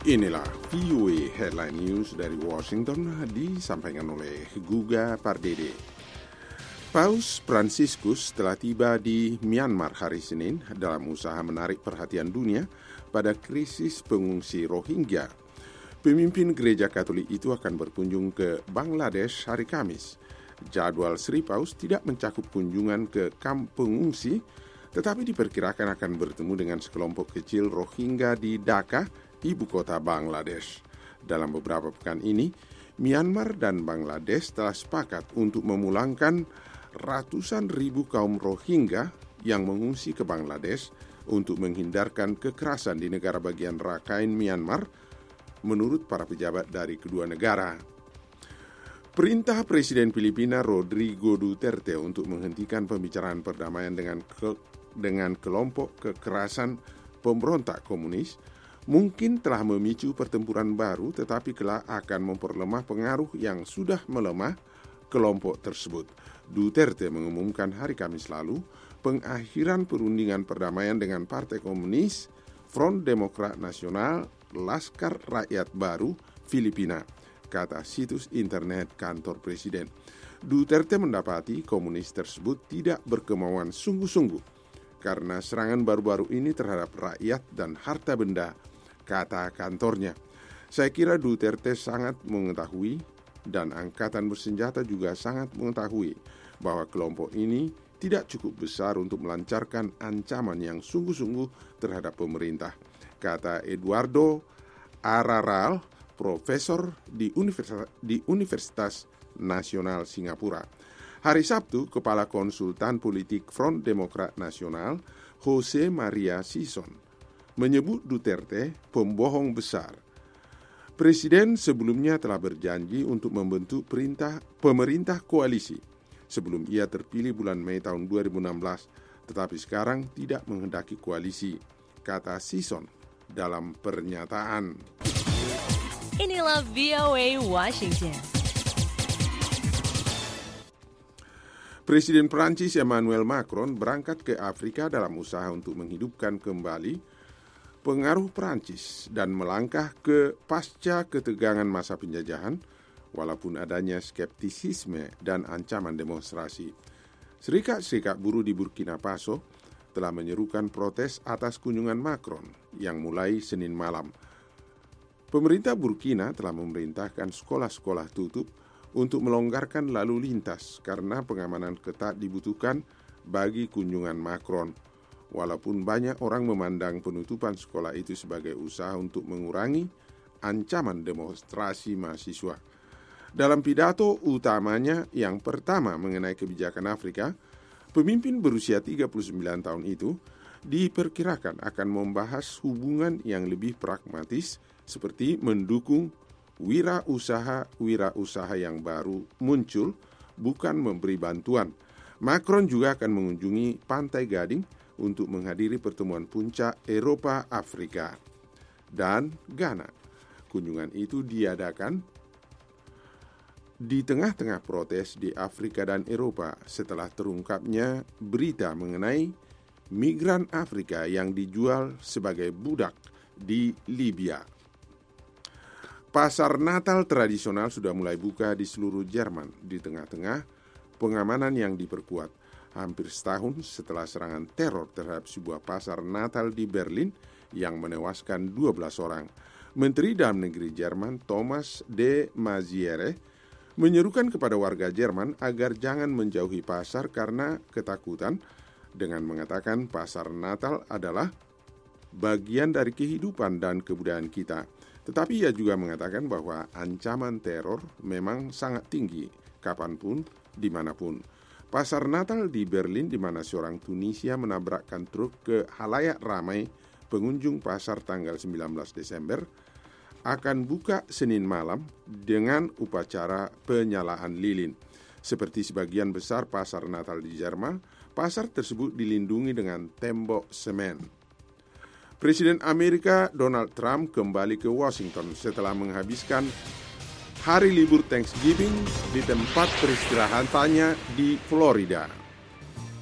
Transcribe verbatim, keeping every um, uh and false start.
Inilah V O A Headline News dari Washington disampaikan oleh Guga Pardede. Paus Fransiskus telah tiba di Myanmar hari Senin dalam usaha menarik perhatian dunia pada krisis pengungsi Rohingya. Pemimpin gereja Katolik itu akan berkunjung ke Bangladesh hari Kamis. Jadwal Sri Paus tidak mencakup kunjungan ke kamp pengungsi, tetapi diperkirakan akan bertemu dengan sekelompok kecil Rohingya di Dhaka, ibu kota Bangladesh. Dalam beberapa pekan ini, Myanmar dan Bangladesh telah sepakat untuk memulangkan ratusan ribu kaum Rohingya yang mengungsi ke Bangladesh untuk menghindarkan kekerasan di negara bagian Rakhine Myanmar, menurut para pejabat dari kedua negara. Perintah Presiden Filipina Rodrigo Duterte untuk menghentikan pembicaraan perdamaian dengan ke, dengan kelompok kekerasan pemberontak komunis mungkin telah memicu pertempuran baru, tetapi kelak akan memperlemah pengaruh yang sudah melemah kelompok tersebut. Duterte mengumumkan hari Kamis lalu pengakhiran perundingan perdamaian dengan Partai Komunis, Front Demokrat Nasional, Laskar Rakyat Baru Filipina, kata situs internet kantor presiden. Duterte mendapati komunis tersebut tidak berkemauan sungguh-sungguh karena serangan baru-baru ini terhadap rakyat dan harta benda, kata kantornya. Saya kira Duterte sangat mengetahui dan angkatan bersenjata juga sangat mengetahui bahwa kelompok ini tidak cukup besar untuk melancarkan ancaman yang sungguh-sungguh terhadap pemerintah, kata Eduardo Araral, profesor di Universitas, di Universitas Nasional Singapura. Hari Sabtu, Kepala Konsultan Politik Front Demokrat Nasional, Jose Maria Sison, menyebut Duterte pembohong besar. Presiden sebelumnya telah berjanji untuk membentuk perintah pemerintah koalisi sebelum ia terpilih bulan Mei tahun dua ribu enam belas, tetapi sekarang tidak menghendaki koalisi, kata Sison dalam pernyataan. Inilah V O A Washington. Presiden Prancis Emmanuel Macron berangkat ke Afrika dalam usaha untuk menghidupkan kembali pengaruh Prancis dan melangkah ke pasca ketegangan masa penjajahan, walaupun adanya skeptisisme dan ancaman demonstrasi. Serikat-serikat buruh di Burkina Faso telah menyerukan protes atas kunjungan Macron yang mulai Senin malam. Pemerintah Burkina telah memerintahkan sekolah-sekolah tutup untuk melonggarkan lalu lintas karena pengamanan ketat dibutuhkan bagi kunjungan Macron. Walaupun banyak orang memandang penutupan sekolah itu sebagai usaha untuk mengurangi ancaman demonstrasi mahasiswa. Dalam pidato utamanya yang pertama mengenai kebijakan Afrika, pemimpin berusia tiga puluh sembilan tahun itu diperkirakan akan membahas hubungan yang lebih pragmatis seperti mendukung wirausaha-wirausaha yang baru muncul, bukan memberi bantuan. Macron juga akan mengunjungi Pantai Gading untuk menghadiri pertemuan puncak Eropa-Afrika dan Ghana. Kunjungan itu diadakan di tengah-tengah protes di Afrika dan Eropa setelah terungkapnya berita mengenai migran Afrika yang dijual sebagai budak di Libya. Pasar Natal tradisional sudah mulai buka di seluruh Jerman di tengah-tengah pengamanan yang diperkuat. Hampir setahun setelah serangan teror terhadap sebuah pasar Natal di Berlin yang menewaskan dua belas orang. Menteri Dalam Negeri Jerman Thomas de Maizière menyerukan kepada warga Jerman agar jangan menjauhi pasar karena ketakutan, dengan mengatakan pasar Natal adalah bagian dari kehidupan dan kebudayaan kita. Tetapi ia juga mengatakan bahwa ancaman teror memang sangat tinggi kapanpun, dimanapun. Pasar Natal di Berlin, di mana seorang Tunisia menabrakkan truk ke halayak ramai pengunjung pasar tanggal sembilan belas Desember, akan buka Senin malam dengan upacara penyalaan lilin. Seperti sebagian besar pasar Natal di Jerman, pasar tersebut dilindungi dengan tembok semen. Presiden Amerika Donald Trump kembali ke Washington setelah menghabiskan hari libur Thanksgiving di tempat peristirahatannya di Florida.